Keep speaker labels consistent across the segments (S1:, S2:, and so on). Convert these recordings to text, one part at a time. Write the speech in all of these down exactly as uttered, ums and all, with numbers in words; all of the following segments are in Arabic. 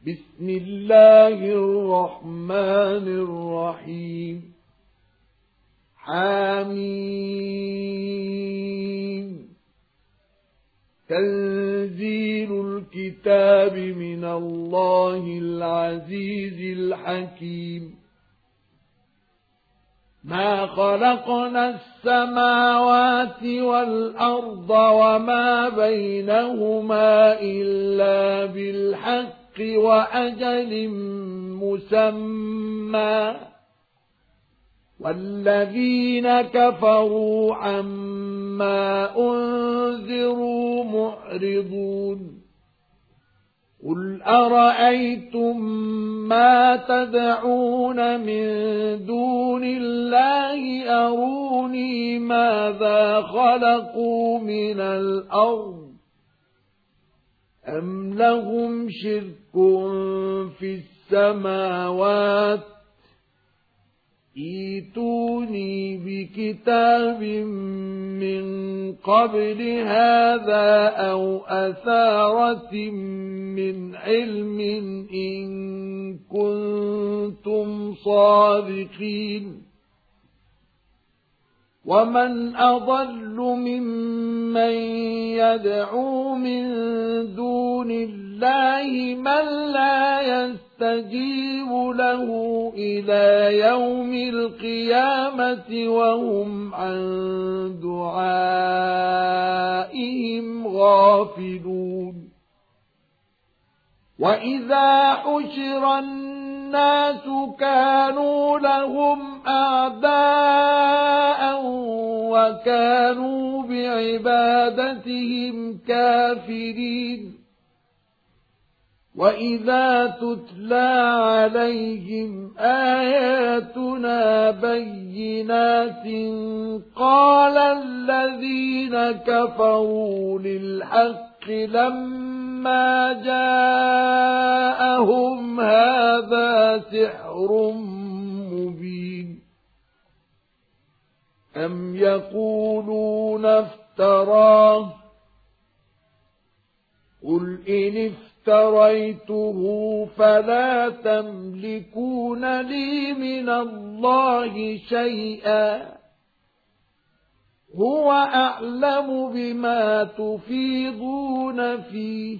S1: بسم الله الرحمن الرحيم حميم تنزيل الكتاب من الله العزيز الحكيم ما خلقنا السماوات والأرض وما بينهما إلا بالحق وأجل مسمى والذين كفروا عما أنذروا معرضون قل أرأيتم ما تدعون من دون الله أروني ماذا خلقوا من الأرض أم لهم شرك في السماوات ائتوني بكتاب من قبل هذا أو أثارة من علم إن كنتم صادقين ومن أضل ممن يدعو من دون الله من لا يستجيب له إلى يوم القيامة وهم عن دعائهم غافلون وإذا حشر الناس كانوا لهم أعداء وكانوا بعبادتهم كافرين وإذا تتلى عليهم آياتنا بينات قال الذين كفروا للحق لما جاءهم هذا سحر مبين أم يقولون افتراه قل إن افتريته فلا تملكون لي من الله شيئا هو أعلم بما تفيضون فيه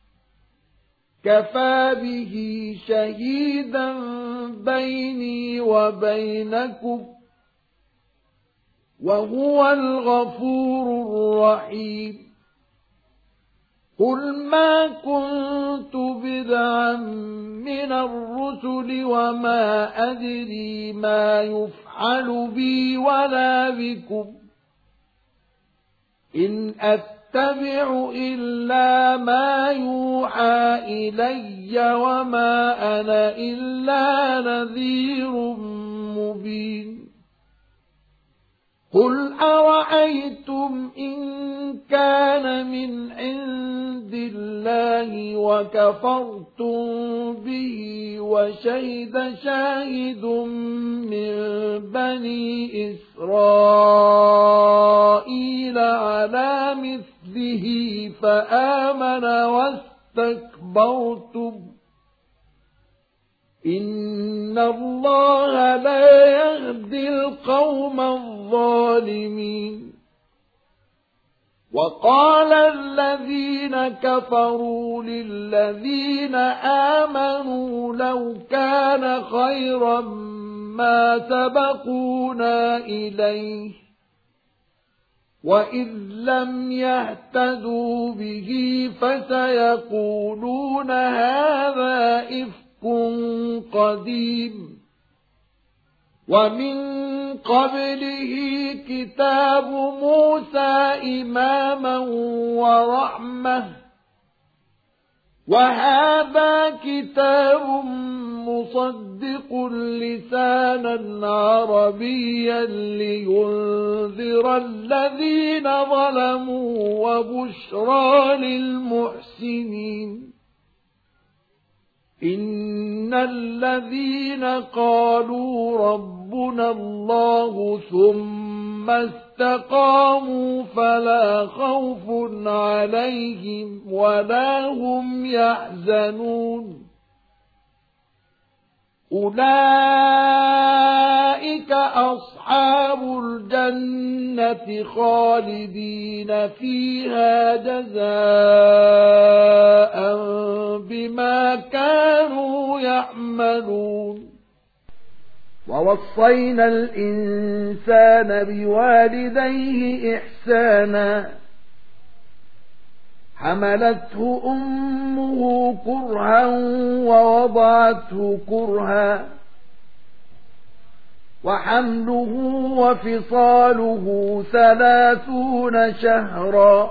S1: كفى به شهيدا بيني وبينكم وهو الغفور الرحيم قل ما كنت بدعا من الرسل وما أدري ما يفعل بي ولا بكم إن أتبع إلا ما يوحى إلي وما أنا إلا نذير مبين قل أرأيتم إن كان من عند الله وكفرتم به وشهد شاهد من بني إسرائيل على مثله فآمن واستكبرتم إن الله لا يهدي القوم الظالمين وقال الذين كفروا للذين آمنوا لو كان خيرا ما سبقونا إليه وإذ لم يهتدوا به فسيقولون هذا إفك قديم ومن قبله كتاب موسى إماما ورحمة وهذا كتاب مصدق لسانا عربيا لينذر الذين ظلموا وبشرى للمحسنين إن الذين قالوا ربنا الله ثم استقاموا فلا خوف عليهم ولا هم يحزنون أولئك أصحاب الجنة خالدين فيها جزاء بما كانوا يعملون ووصينا الإنسان بوالديه إحسانا حملته أمه كرها ووضعته كرها وحمله وفصاله ثلاثون شهرا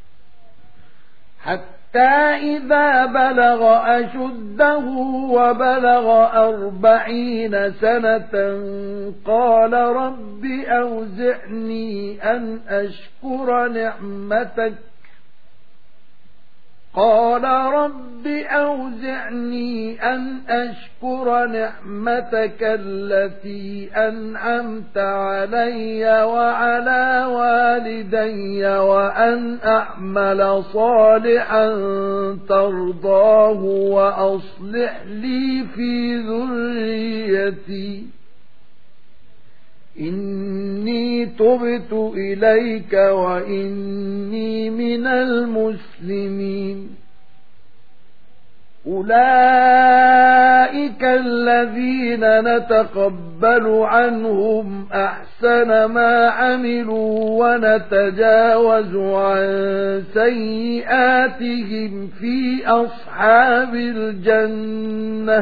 S1: حتى إذا بلغ أشده وبلغ أربعين سنة قال رب أوزعني أن أشكر نعمتك قال رب أوزعني أن أشكر نعمتك التي أنعمت علي وعلى والدي وأن أعمل صالحا ترضاه وأصلح لي في ذريتي إني تبت إليك وإني من المسلمين أولئك الذين نتقبل عنهم أحسن ما عملوا ونتجاوز عن سيئاتهم في أصحاب الجنة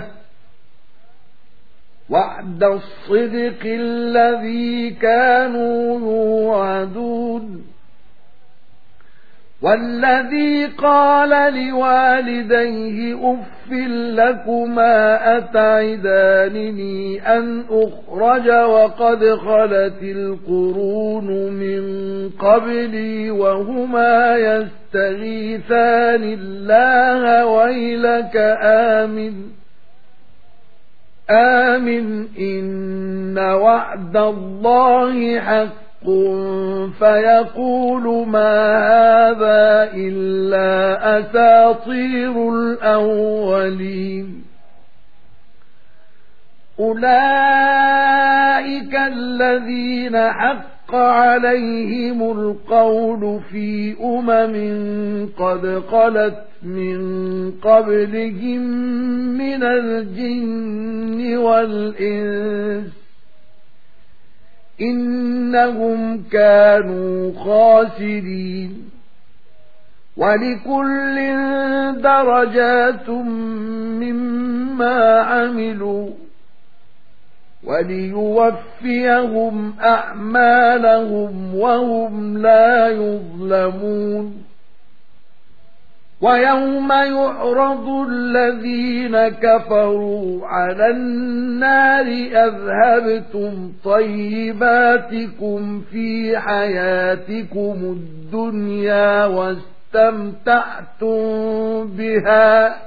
S1: وعد الصدق الذي كانوا يوعدون والذي قال لوالديه أف لكما أتعدانني أن أخرج وقد خلت القرون من قبلي وهما يستغيثان الله ويلك آمن آمن إن وعد الله حق فيقول ما هذا إلا أساطير الأولين أولئك الذين حق عليهم القول في أمم قد خلت من قبلهم من الجن والإنس إنهم كانوا خاسرين ولكل درجات مما عملوا وليوفيهم أعمالهم وهم لا يظلمون ويوم يعرض الذين كفروا على النار أذهبتم طيباتكم في حياتكم الدنيا واستمتعتم بها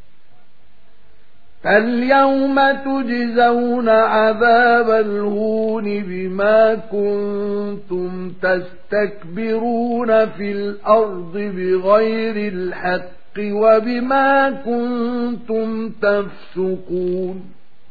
S1: فاليوم تجزون عذاب الهون بما كنتم تستكبرون في الأرض بغير الحق وبما كنتم تفسقون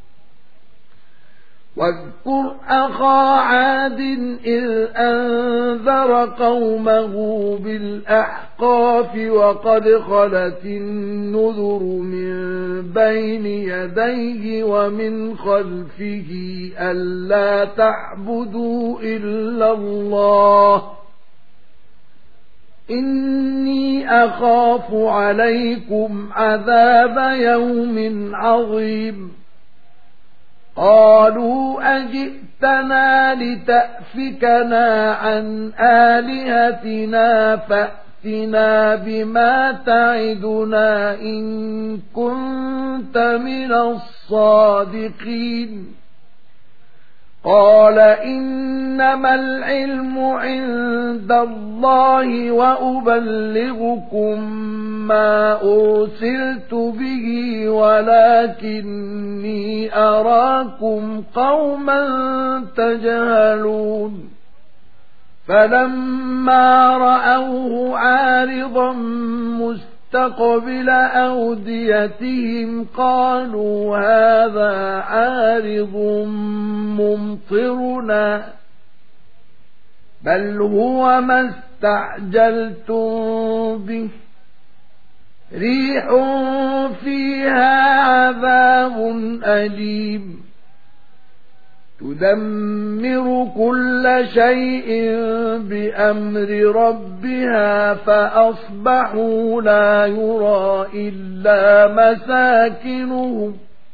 S1: واذكر أخا عاد إذ أنذر قومه بالأحقاف وقد خلت النذر من بين يديه ومن خلفه ألا تعبدوا إلا الله إني أخاف عليكم عذاب يوم عظيم قالوا أجئتنا لتأفكنا عن آلهتنا فأتنا بما تعدنا إن كنت من الصادقين قال إنما العلم عند الله وأبلغكم ما أرسلت به ولكني أراكم قوما تجهلون فلما رأوه عارضا مستقبل أوديتهم قالوا هذا عارض ممطرنا بل هو ما استعجلتم به ريح فيها عذاب أليم تدمر كل شيء بأمر ربها فأصبحوا لا يرى إلا مساكنهم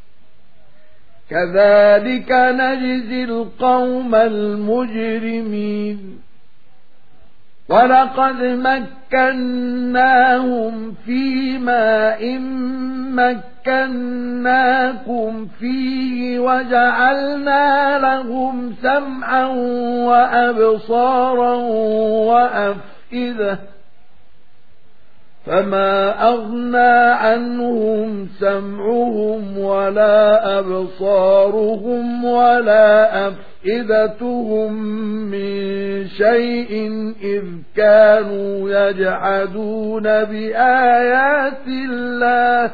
S1: كذلك نجزي القوم المجرمين وَلَقَدْ مَكَّنَّاهُمْ فِي مَاءٍ مَكَّنَّاكُمْ فِيهِ وَجَعَلْنَا لَهُمْ سَمْعًا وَأَبْصَارًا وَأَفْئِدَةً فَمَا أَغْنَى عَنْهُمْ سَمْعُهُمْ وَلَا أَبْصَارُهُمْ وَلَا أَفْئِدَتُهُمْ مِنْ شَيْءٍ إِذْ كَانُوا يَجْحَدُونَ بِآيَاتِ اللَّهِ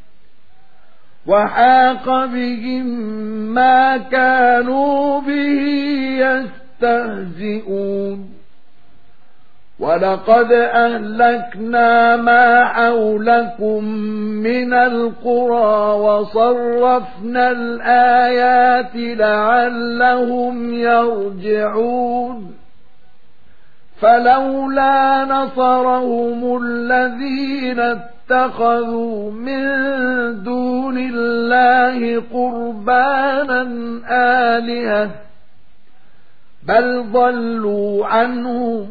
S1: وَحَاقَ بِهِمْ مَا كَانُوا بِهِ يَسْتَهْزِئُونَ وَلَقَدْ أَهْلَكْنَا مَا حَوْلَكُمْ مِنَ الْقُرَى وَصَرَّفْنَا الْآيَاتِ لَعَلَّهُمْ يَرْجِعُونَ فَلَوْلَا نَصَرَهُمُ الَّذِينَ اتَّخَذُوا مِن دُونِ اللَّهِ قُرْبَانًا آلِهَةً بَلْ ضَلُّوا عَنْهُمْ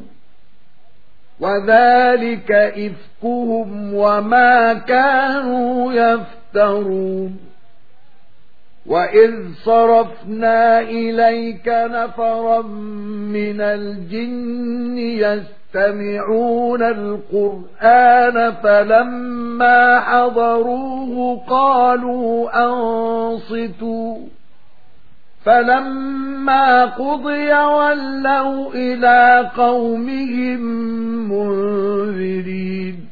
S1: وَذَلِكَ إِفْكُهُمْ وَمَا كَانُوا يَفْتَرُونَ وَإِذْ صَرَفْنَا إِلَيْكَ نَفَرًا مِنَ الْجِنِّ يَسْتَمِعُونَ الْقُرْآنَ فَلَمَّا حَضَرُوهُ قَالُوا أَنصِتُوا فَلَمَّا قُضِيَ وَلَّوْا إِلَى قَوْمِهِمْ مُنذِرِينَ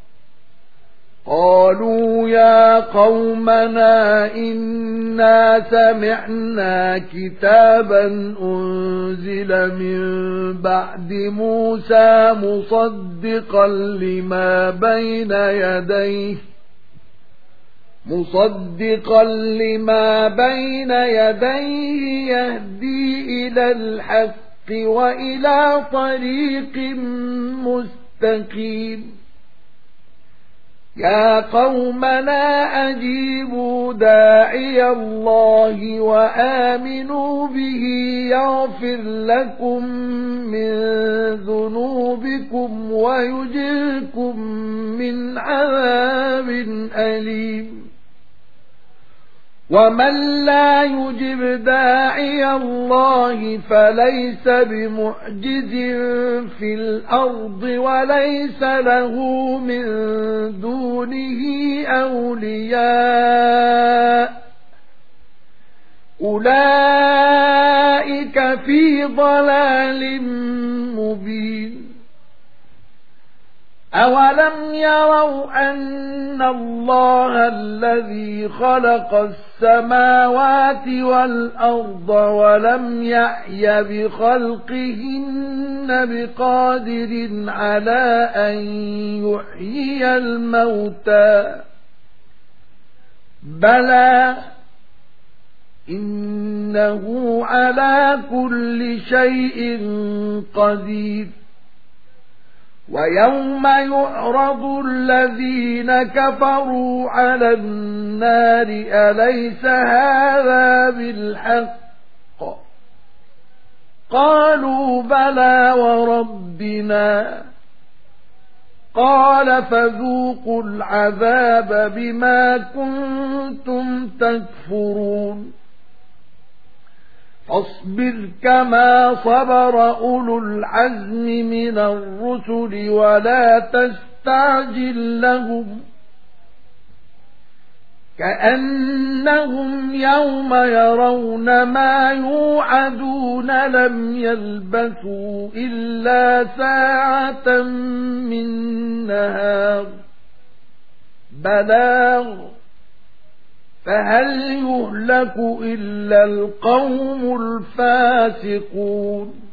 S1: قَالُوا يَا قَوْمَنَا إِنَّا سَمِعْنَا كِتَابًا أُنزِلَ مِن بَعْدِ مُوسَى مُصَدِّقًا لِمَا بَيْنَ يَدَيْهِ مُصَدِّقًا لِمَا بَيْنَ يَدَيْهِ يَهْدِي إِلَى الْحَقِّ وَإِلَى طَرِيقٍ مُسْتَقِيمٍ يَا قَوْمَنَا أَجِيبُوا دَاعِيَ اللَّهِ وَآمِنُوا بِهِ يَغْفِرْ لَكُم مِّن ذُنُوبِكُمْ وَيُجِرْكُم مِّنْ عَذَابٍ أَلِيمٍ وَمَن لَّا يُجِبْ دَاعِيَ اللَّهِ فَلَيْسَ بِمُعْجِزٍ فِي الْأَرْضِ وَلَيْسَ لَهُ مِن دُونِهِ أَوْلِيَاءُ أُولَئِكَ فِي ضَلَالٍ مُبِينٍ أَوَلَمْ يَرَوْا أَنَّ اللَّهَ الَّذِي خَلَقَ السَّمَاوَاتِ وَالْأَرْضَ وَلَمْ يَعْيَ بِخَلْقِهِنَّ بِقَادِرٍ عَلَى أَن يُحْيِيَ الْمَوْتَى بَلَى إِنَّهُ عَلَى كُلِّ شَيْءٍ قَدِيرٌ وَيَوْمَ يُعْرَضُ الَّذِينَ كَفَرُوا عَلَى النَّارِ أَلَيْسَ هَذَا بِالْحَقِّ قَالُوا بَلَى وَرَبِّنَا قَالَ فَذُوقُوا الْعَذَابَ بِمَا كُنتُمْ تَكْفُرُونَ فاصبر كما صبر أولو العزم من الرسل ولا تستعجل لهم كأنهم يوم يرون ما يوعدون لم يلبثوا إلا ساعة من نهار البلاغ فهل يهلك إلا القوم الفاسقون